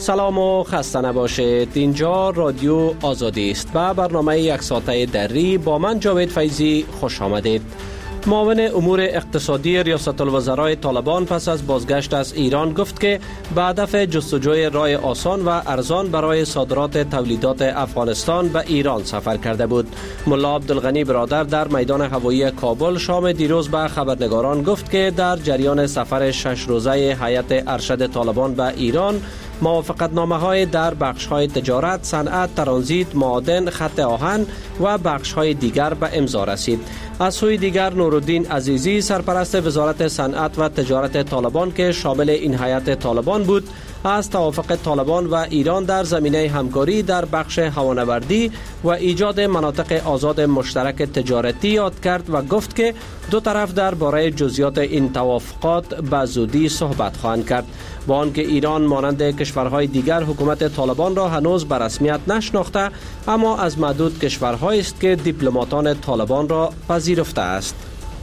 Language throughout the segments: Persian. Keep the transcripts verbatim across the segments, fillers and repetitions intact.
سلام و خسته نباشید. اینجا رادیو آزادی است و برنامه یک ساعته دری با من جاوید فیضی خوش آمدید. معاون امور اقتصادی ریاست الوزرای طالبان پس از بازگشت از ایران گفت که به هدف جستجوی راه آسان و ارزان برای صادرات تولیدات افغانستان به ایران سفر کرده بود. ملا عبدالغنی برادر در میدان هوایی کابل شام دیروز به خبرنگاران گفت که در جریان سفر شش روزه هیئت ارشد طالبان به ایران موافقتنامه های در بخش های تجارت، صنعت، ترانزیت، معادن، خط آهن و بخش های دیگر به امضا رسید. از سوی دیگر نورالدین عزیزی سرپرست وزارت صنعت و تجارت طالبان که شامل این هیئت طالبان بود، از توافق طالبان و ایران در زمینه همکاری در بخش هوانوردی و ایجاد مناطق آزاد مشترک تجارتی یاد کرد و گفت که دو طرف درباره جزئیات این توافقات به زودی صحبت خواهند کرد. با آنکه ایران مانند کشورهای دیگر حکومت طالبان را هنوز به رسمیت نشناخته، اما از معدود کشورهایی است که دیپلماتان طالبان را پذیرفته است.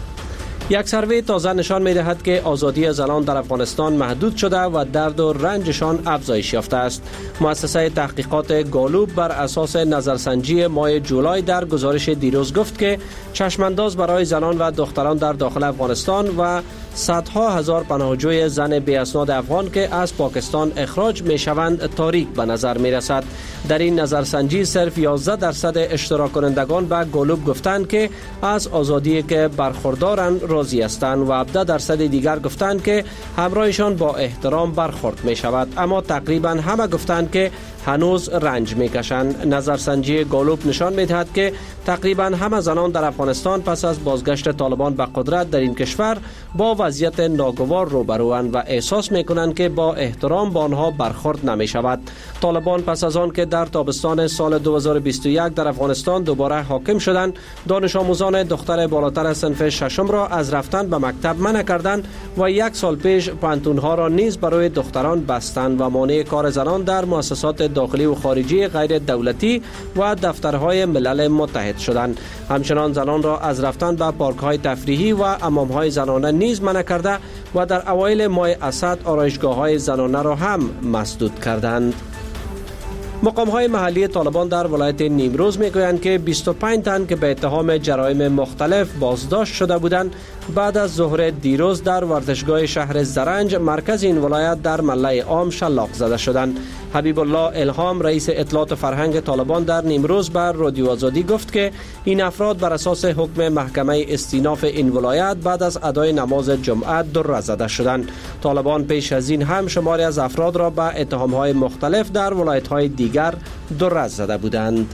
یک سروی تازه نشان می دهد که آزادی زنان در افغانستان محدود شده و درد و رنجشان افزایش یافته است. مؤسسه تحقیقات گالوب بر اساس نظرسنجی ماه جولای در گزارش دیروز گفت که چشمانداز برای زنان و دختران در داخل افغانستان و صدها هزار پناهجوی زن بی اسناد افغان که از پاکستان اخراج می شوند تاریک به نظر می رسد. در این نظرسنجی صرف یازده درصد اشتراک کنندگان به گالوب گفتند که از آزادی که برخوردارند راضی هستند و هفده درصد دیگر گفتند که همراهشان با احترام برخورد می شود، اما تقریبا همه گفتند که هنوز رنج می کشند. نظرسنجی گالوب نشان می دهد که تقریبا همه زنان در افغانستان پس از بازگشت طالبان به قدرت در این کشور با وضعیت ناگوار روبروند و احساس می کنند که با احترام با آنها برخورد نمی شود. طالبان پس از آن که در تابستان سال دو هزار و بیست و یک در افغانستان دوباره حاکم شدند، دانش آموزان دختر بالاتر از صنف ششم را از رفتن به مکتب منع کردند و یک سال پیش پانتونها را نیز برای دختران بستند و مانع کار زنان در مؤسسات داخلی و خارجی غیر دولتی و دفترهای ملل متحد شدند. همچنان زنان را از رفتن به پارک‌های تفریحی و حمام‌های زنانه نیز منع کرده و در اوایل ماه اسد آرایشگاه‌های زنانه را هم مسدود کردند. مقام‌های محلی طالبان در ولایت نیمروز می‌گویند که بیست و پنج تن که به اتهام جرایم مختلف بازداشت شده بودند بعد از ظهر دیروز در ورزشگاه شهر زرنج مرکز این ولایت در مله عام شلاق زده شدند. حبیب الله الهام رئیس اطلاعات فرهنگ طالبان در نیمروز بر رادیو آزادی گفت که این افراد بر اساس حکم محکمه استیناف این ولایت بعد از ادای نماز جمعه دره زده شدند. طالبان پیش از این هم شماری از افراد را به اتهام‌های مختلف در ولایت‌های دیگر دره زده بودند.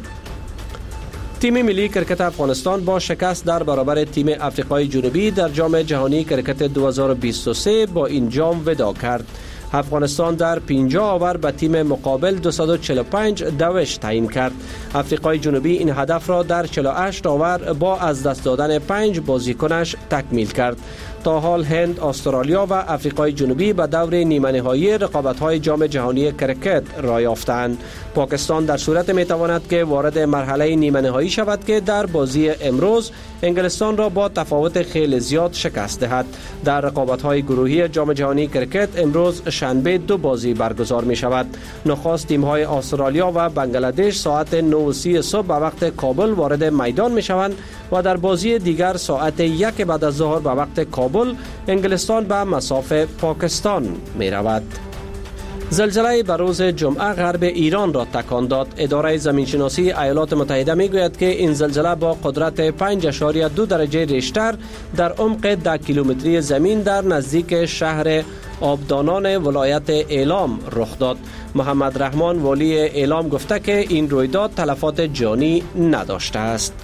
تیم ملی کرکت افغانستان با شکست در برابر تیم افریقای جنوبی در جام جهانی کرکت دو هزار و بیست و سه با این جام وداع کرد. افغانستان در پنجاه اوور به تیم مقابل دویست و چهل و پنج دوش تعیین کرد. افریقای جنوبی این هدف را در چهل و هشت اوور با از دست دادن پنج بازیکنش تکمیل کرد. تا حال هند، استرالیا و افریقای جنوبی به دور نیمه نهایی رقابت‌های جام جهانی کرکت راه یافتند. پاکستان در صورت می‌تواند که وارد مرحله نیمه نهایی شود که در بازی امروز انگلستان را با تفاوت خیلی زیاد شکست دهد. در رقابت‌های گروهی جام جهانی کرکت امروز شنبه دو بازی برگزار می‌شود. نخست تیم‌های استرالیا و بنگلادش ساعت نه و سی صبح به وقت کابل وارد میدان می‌شوند و در بازی دیگر ساعت یک بعد از ظهر به وقت کابل انگلستان به مصاف پاکستان می رود. زلزله بر روز جمعه غرب ایران را تکان داد. اداره زمینشناسی ایالات متحده می گوید که این زلزله با قدرت پنج اشاریه دو درجه ریشتر در عمق ده کیلومتری زمین در نزدیک شهر آبدانان ولایت ایلام رخ داد. محمد رحمان والی ایلام گفته که این رویداد تلفات جانی نداشته است.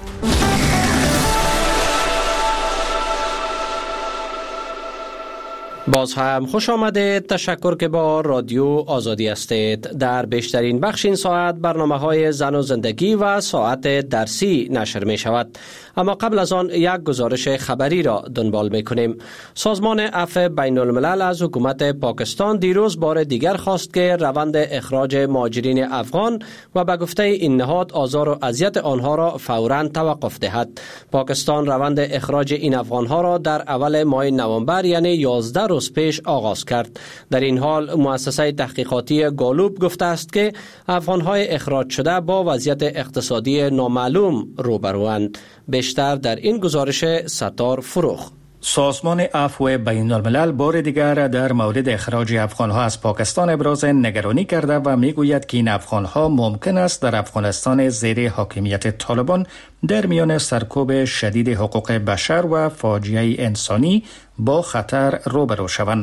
باز هم خوش آمدید. تشکر که با رادیو آزادی هستید. در بیشترین بخش این ساعت برنامه های زن و زندگی و ساعت درسی نشر می شود. اما قبل از آن یک گزارش خبری را دنبال می کنیم. سازمان عفو بین الملل از حکومت پاکستان دیروز بار دیگر خواست که روند اخراج مهاجرین افغان و به گفته این نهاد آزار و اذیت آنها را فوراً توقف دهد. پاکستان روند اخراج این افغانها را در اول ماه نوامبر یعنی یازده روز روز پیش آغاز کرد. در این حال مؤسسه تحقیقاتی گالوب گفته است که افغان‌های اخراج شده با وضعیت اقتصادی نامعلوم روبروند. بیشتر در این گزارش ستار فروخ. سازمان عفو بین الملل بار دیگر در مورد اخراج افغان‌ها از پاکستان ابراز نگرانی کرده و میگوید که این افغان‌ها ممکن است در افغانستان زیر حاکمیت طالبان در میان سرکوب شدید حقوق بشر و فاجعه انسانی با خطر روبرو شوند.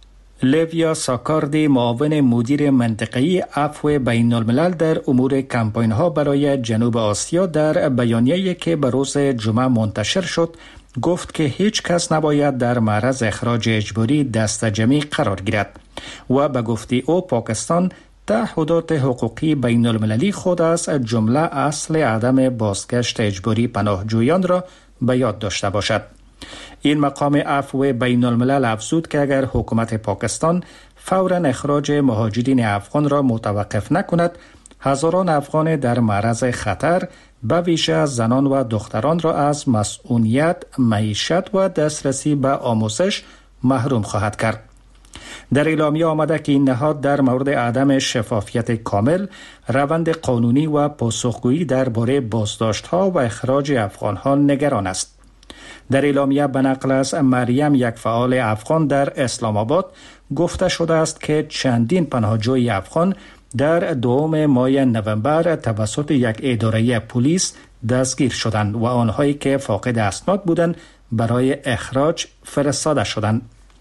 لیویا ساکاردی، معاون مدیر منطقه‌ای عفو بین الملل در امور کمپاین‌ها برای جنوب آسیا، در بیانیه‌ای که به روز جمعه منتشر شد گفت که هیچ کس نباید در معرض اخراج اجباری دست جمعی قرار گیرد و به گفته او پاکستان تعهدات حقوقی بین المللی خود از جمله اصل عدم بازگشت اجباری پناهجویان را به یاد داشته باشد. این مقام عفو بین الملل افزود که اگر حکومت پاکستان فوراً اخراج مهاجرین افغان را متوقف نکند، هزاران افغان در معرض خطر به ویژه زنان و دختران را از مسئولیت، معیشت و دسترسی به آموزش محروم خواهد کرد. در اعلامیه آمده که این نهاد در مورد عدم شفافیت کامل، روند قانونی و پاسخگویی درباره بازداشت‌ها و اخراج افغان‌ها نگران است. در اعلامیه به نقل از مریم، یک فعال افغان در اسلام آباد، گفته شده است که چندین پناهجوی افغان در دوم ماه نوامبر توسط یک اداره پلیس دستگیر شدند و آنهایی که فاقد اسناد بودند برای اخراج فرستاده شدند.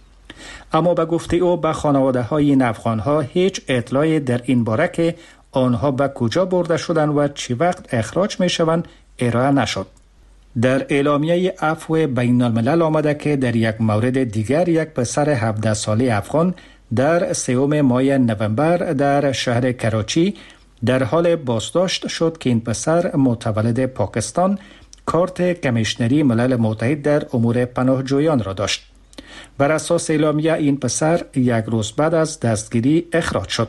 اما به گفته او به خانواده های این افغان ها هیچ اطلاعی در این باره که آنها به کجا برده شدند و چی وقت اخراج می شوند ارائه نشد. در اعلامیه عفو بین الملل آمده که در یک مورد دیگر یک پسر هفده ساله افغان در سوم ماه نوامبر در شهر کراچی در حال بازداشت شد که این پسر متولد پاکستان کارت کمیشنری ملل متحد در امور پناهجویان را داشت. بر اساس اعلامیه این پسر یک روز بعد از دستگیری اخراج شد.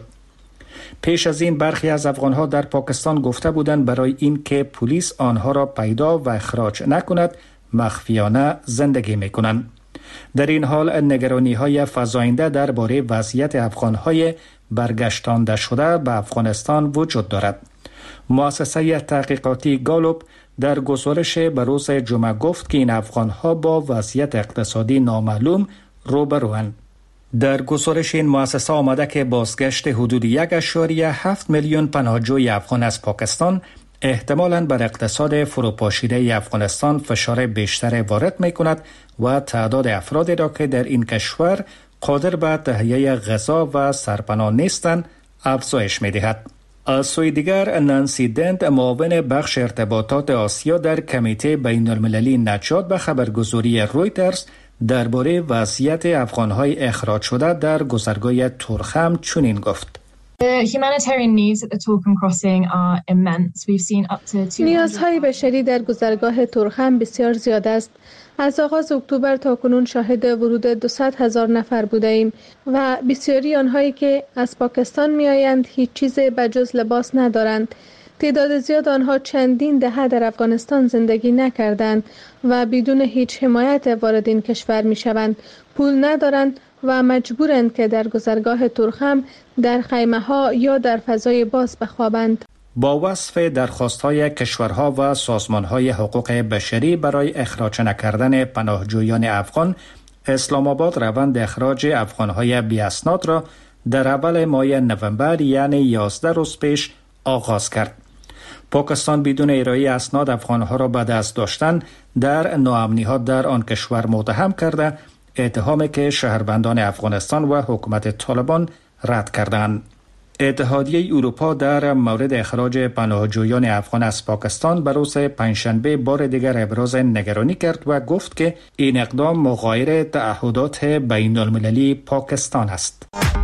پیش از این برخی از افغانها در پاکستان گفته بودند برای این که پلیس آنها را پیدا و اخراج نکند مخفیانه زندگی میکنند. در این حال نگرانی های فزاینده درباره وضعیت افغانهای برگشتانده شده به افغانستان وجود دارد. مؤسسه تحقیقاتی گالوب در گزارش به روز جمعه گفت که این افغانها با وضعیت اقتصادی نامعلوم روبروند. در گزارش این مؤسسه آمده که بازگشت حدود یک اشاریه هفت میلیون پناهجوی افغان از پاکستان احتمالاً بر اقتصاد فروپاشیده افغانستان فشار بیشتر وارد می کند و تعداد افرادی را که در این کشور قادر به تهیه غذا و سرپناه نیستند افزایش می دهد. از سوی دیگر نانسی دنت، معاون بخش ارتباطات آسیا در کمیته بین المللی نجات، به خبرگزاری رویترز درباره وضعیت افغانهای اخراج شده در گذرگاه تورخم چنین گفت: نیازهای بشری در گذرگاه تورخم بسیار زیاد است. از آغاز اکتبر تا کنون شاهد ورود دویست هزار نفر بوده ایم و بسیاری آنهایی که از پاکستان می آیند هیچ چیز بجز لباس ندارند. تعداد زیاد آنها چندین دهه در افغانستان زندگی نکردند و بدون هیچ حمایت وارد این کشور می شوند. پول ندارند و مجبورند که در گذرگاه تورخم در خیمه ها یا در فضای باز بخوابند. با وصف درخواست‌های کشورها و سازمان‌های حقوق بشری برای اخراج نکردن پناهجویان افغان، اسلام آباد روند اخراج افغان‌های بی اسناد را در اول ماه نوامبر یعنی یازده روز پیش آغاز کرد. پاکستان بدون ارائه اسناد افغان‌ها را به دست داشتن در ناامنی‌ها در آن کشور متهم کرده، اتهامی که شهروندان افغانستان و حکومت طالبان رد کردند. اتحادیه اروپا در مورد اخراج پناهجویان افغان از پاکستان به روز پنجشنبه بار دیگر ابراز نگرانی کرد و گفت که این اقدام مغایر تعهدات بین المللی پاکستان است.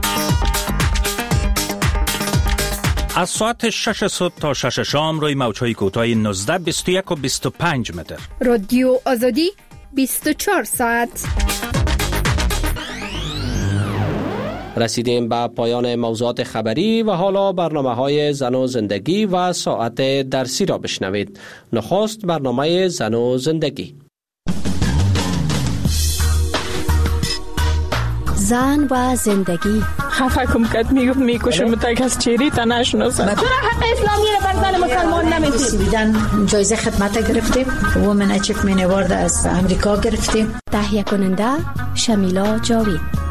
از ساعت شش صبح تا شش شام روی موج‌های کوتاه نوزده، بیست و یک و بیست و پنج متر. رادیو آزادی بیست و چهار ساعت. رسیدیم به پایان موضوعات خبری و حالا برنامه های زن و زندگی و ساعت درسی را بشنوید. نخست برنامه زن و زندگی. زن و زندگی. خفه کم کت میگفت میکشم تا کس چیری تا نشناسم. چرا حق اسلامی رو بر زن مسلمان نمیدید؟ سویدن جایزه خدمت گرفتیم. وومن اچیومنت اوارد از امریکا گرفتیم. تهیه کننده شمیلا جاوید.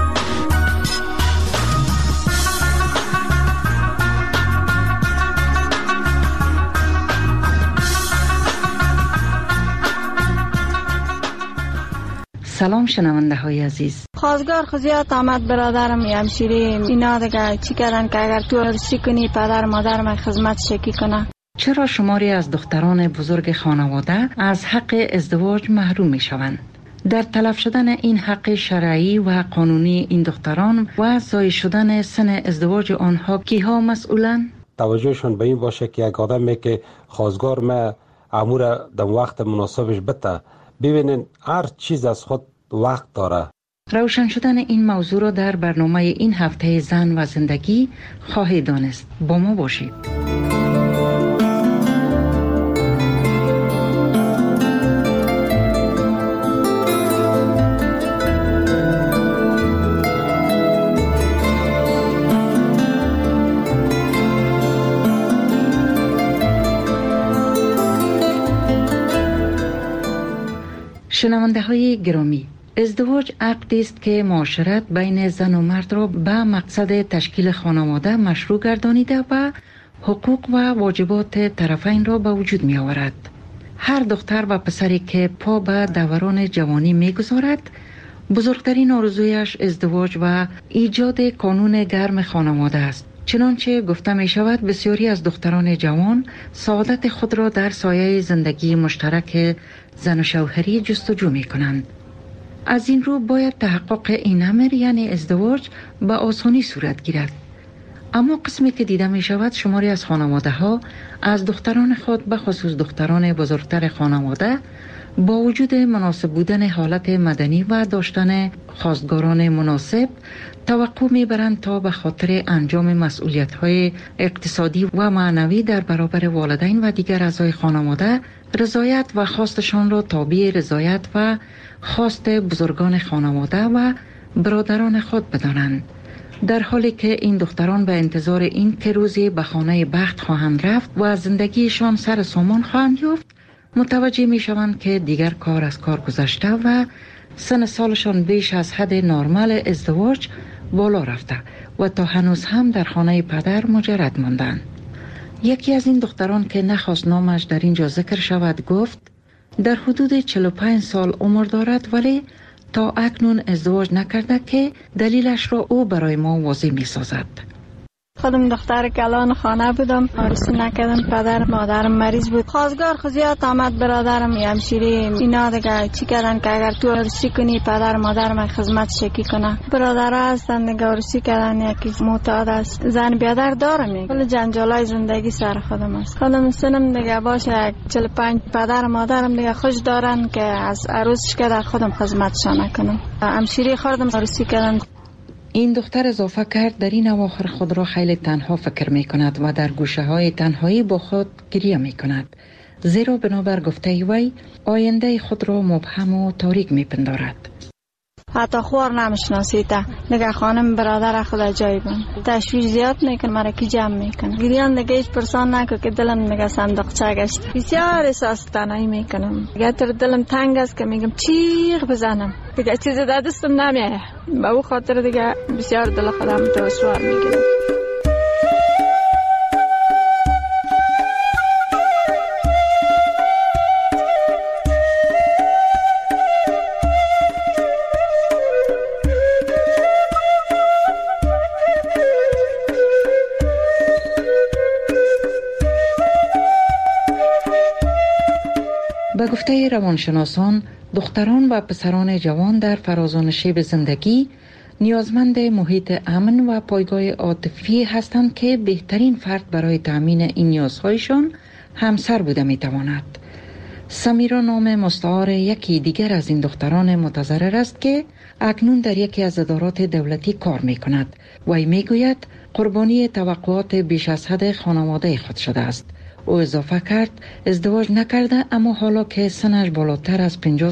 سلام شنونده های عزیز. خواستگار خزیات آمد برادرم همشیری اینا دیگه چی کردن که اگر تو ارسی کنی پدر مادرم خدمت شکی کنه. چرا شماری از دختران بزرگ خانواده از حق ازدواج محروم می شوند؟ در تلف شدن این حق شرعی و قانونی این دختران و زایل شدن سن ازدواج آنها کیها مسئولند؟ توجهشون به این باشه که یک آدمی که خواستگار ما امور در وقت مناسبش بده، ببینین هر چیز از خود وقت داره. روشن شدن این موضوع را در برنامه این هفته زن و زندگی خواهید دانست. با ما باشید. شنونده های گرامی، ازدواج عقدی است که معاشرت بین زن و مرد را به مقصد تشکیل خانواده مشروع گردانیده و حقوق و واجبات طرفین را به وجود می آورد. هر دختر و پسری که پا به دوران جوانی می گذارد، بزرگترین آرزویش ازدواج و ایجاد کانون گرم خانواده است. چنانچه گفته می شود بسیاری از دختران جوان سعادت خود را در سایه زندگی مشترک زن و شوهری جستجو می کنند. از این رو باید تحقق این امر یعنی ازدواج به آسانی صورت گیرد. اما قسمی که دیده می شود شماری از خانواده ها از دختران خود به خصوص دختران بزرگتر خانواده با وجود مناسب بودن حالت مدنی و داشتن خواستگاران مناسب توقع میبرند تا به خاطر انجام مسئولیت‌های اقتصادی و معنوی در برابر والدین و دیگر اعضای خانواده رضایت و خواستشان را تابع رضایت و خواست بزرگان خانواده و برادران خود بدانند، در حالی که این دختران به انتظار این که روزی به خانه بخت خواهند رفت و زندگیشان سر سامان خواهند یافت متوجه می شوند که دیگر کار از کار گذشته و سن سالشان بیش از حد نرمال ازدواج بالا رفته و تا هنوز هم در خانه پدر مجرد ماندند. یکی از این دختران که نخواست نامش در اینجا ذکر شود گفت در حدود چهل و پنج سال عمر دارد ولی تا اکنون ازدواج نکرده که دلیلش را او برای ما واضح می سازد. خودم دختر کلان خانه بودم، عروسی نکردم، پدر مادرم مریض بود. خواستگار خزیات آمد برادرم همشیری اینا دیگه چی کردن که اگر تو عروسی کنی پدر مادرم خدمت شکی کنه. برادرها هستن دیگه عروسی کردن، یکی معتاد است، زن بیادر دارم. کل جنجالای زندگی سر خودم است. خودم سنم دیگه باشه چهل و پنج، پدر مادرم دیگه خوش دارن که از عروسش که در خودم خدمتشان نکنم. همشیری خوردم عروسی کردن. این دختر اضافه کرد در این اواخر خود را خیلی تنها فکر می کند و در گوشه های تنهایی با خود گریه می کند، زیرا بنابر گفته وی آینده خود را مبهم و تاریک می پندارد. حتی خوار نمیشناسیده دیگه خانم برادر خدا جایبم تشویش زیاد میکن، مرا کی جمع میکنه گریان دیگه هیچ پرسان نکن که دلم دیگه صندوقچه گشت. بسیار احساس تنهایی میکنم دیگه، تر دلم تنگ است که میگم چیغ بزنم دیگه چیز در دستم نمیایه. به او خاطر دیگه بسیار دل خودم دشوار میگیرم. به گفته روانشناسان، دختران و پسران جوان در فرازان شیب زندگی نیازمند محیط امن و پایگاه عاطفی هستند که بهترین فرد برای تامین این نیازهایشان همسر بوده میتواند. سمیرا نام مستعار یکی دیگر از این دختران متضرر است که اکنون در یکی از ادارات دولتی کار می کند و می گوید قربانی توقعات بیش از حد خانواده خود شده است. او اضافه کرد ازدواج نکرده اما حالا که سنش بالاتر از پنجاه